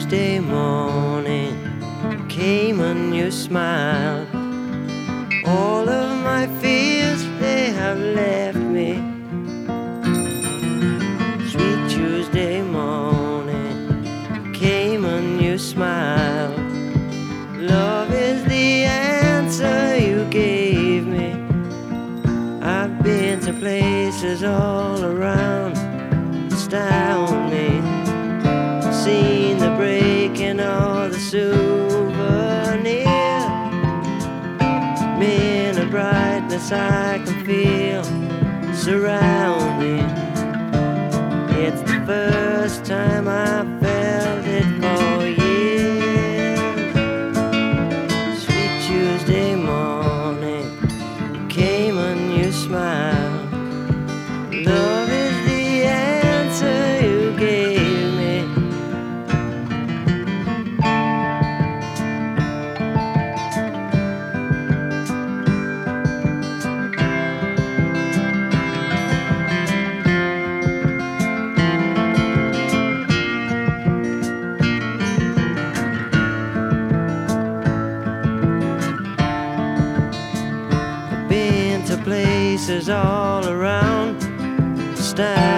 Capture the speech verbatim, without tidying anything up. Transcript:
Tuesday morning came and you smiled. All of my fears, they have left me. Sweet Tuesday morning came and you smiled. Love is the answer you gave me. I've been to places all around, astound me. Seen the breaking of the souvenir. Me in a brightness I can feel surrounding. It's the first time I felt it for years. Sweet Tuesday morning came and you smiled. Love is the answer you gave me. Been to places all around, stand